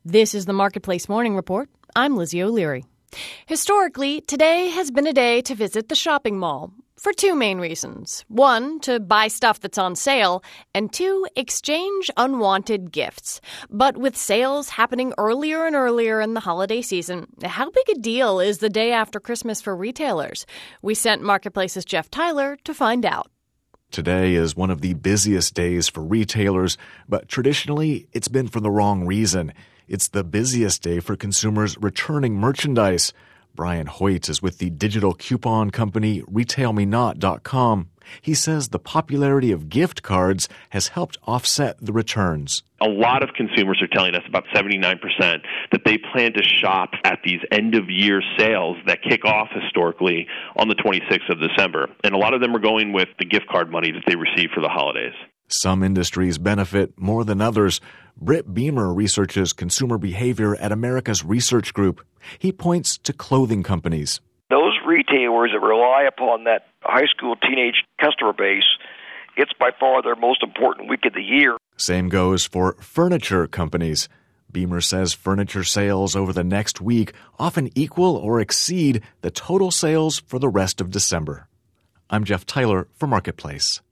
This is the Marketplace Morning Report. I'm Lizzie O'Leary. Historically, today has been a day to visit the shopping mall for two main reasons. One, to buy stuff that's on sale, and two, exchange unwanted gifts. But with sales happening earlier and earlier in the holiday season, how big a deal is the day after Christmas for retailers? We sent Marketplace's Jeff Tyler to find out. Today is one of the busiest days for retailers, but traditionally, it's been for the wrong reason. It's the busiest day for consumers returning merchandise. Brian Hoyt is with the digital coupon company RetailMeNot.com. He says the popularity of gift cards has helped offset the returns. A lot of consumers are telling us, about 79%, that they plan to shop at these end-of-year sales that kick off historically on the 26th of December. And a lot of them are going with the gift card money that they receive for the holidays. Some industries benefit more than others. Britt Beamer researches consumer behavior at America's Research Group. He points to clothing companies. Those retailers that rely upon that high school teenage customer base, it's by far their most important week of the year. Same goes for furniture companies. Beamer says furniture sales over the next week often equal or exceed the total sales for the rest of December. I'm Jeff Tyler for Marketplace.